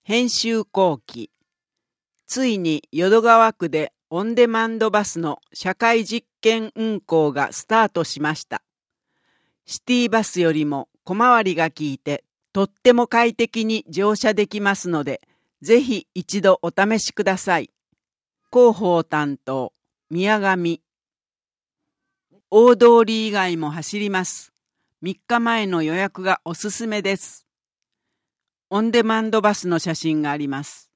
編集後期。ついに淀川区でオンデマンドバスの社会実験運行がスタートしました。シティバスよりも小回りが利いてとっても快適に乗車できますので、ぜひ一度お試しください。広報担当、宮上。大通り以外も走ります。3日前の予約がおすすめです。オンデマンドバスの写真があります。